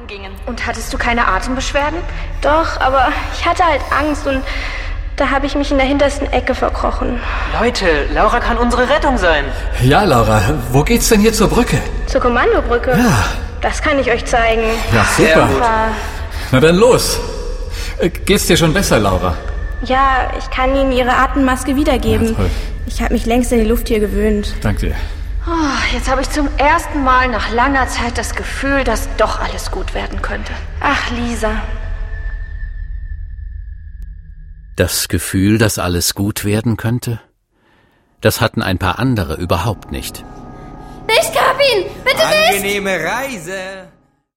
gingen. Und hattest du keine Atembeschwerden? Doch, aber ich hatte halt Angst und da habe ich mich in der hintersten Ecke verkrochen. Leute, Laura kann unsere Rettung sein. Ja, Laura, wo geht's denn hier zur Brücke? Zur Kommandobrücke? Ja. Das kann ich euch zeigen. Ja, super. gut. Na dann los. Geht's dir schon besser, Laura? Ja, ich kann Ihnen Ihre Atemmaske wiedergeben. Ja, toll. Ich habe mich längst an die Luft hier gewöhnt. Danke dir. Oh, jetzt habe ich zum ersten Mal nach langer Zeit das Gefühl, dass doch alles gut werden könnte. Ach, Lisa. Das Gefühl, dass alles gut werden könnte? Das hatten ein paar andere überhaupt nicht. Nicht, Kabin! Bitte nicht! Angenehme Reise!